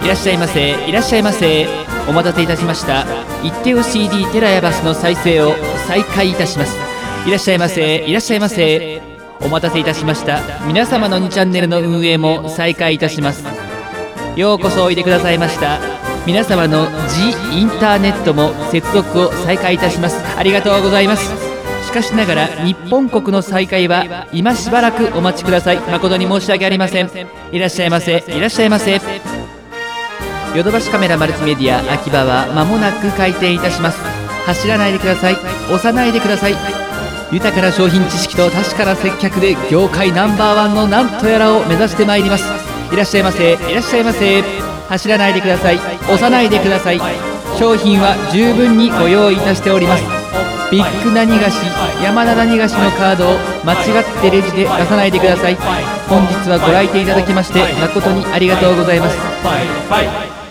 いらっしゃいませ、いらっしゃいませ。お待たせいたしました。イッテオ CD テラヤバスの再生を再開いたします。いらっしゃいませ、いらっしゃいませ。お待たせいたしました。皆様の2チャンネルの運営も再開いたします。ようこそおいでくださいました。皆様の G インターネットも接続を再開いたします。ありがとうございます。しかしながら日本国の再開は今しばらくお待ちください。誠に申し訳ありません。いらっしゃいませ、いらっしゃいませ。ヨドバシカメラマルチメディア秋葉は間もなく開店いたします。走らないでください、押さないでください。豊かな商品知識と確かな接客で業界ナンバーワンのなんとやらを目指してまいります。いらっしゃいませ、いらっしゃいませ。走らないでください、押さないでください。商品は十分にご用意いたしております。ビッグなにがし、山田なにがしのカードを間違ってレジで出さないでください。本日はご来店いただきまして誠にありがとうございます。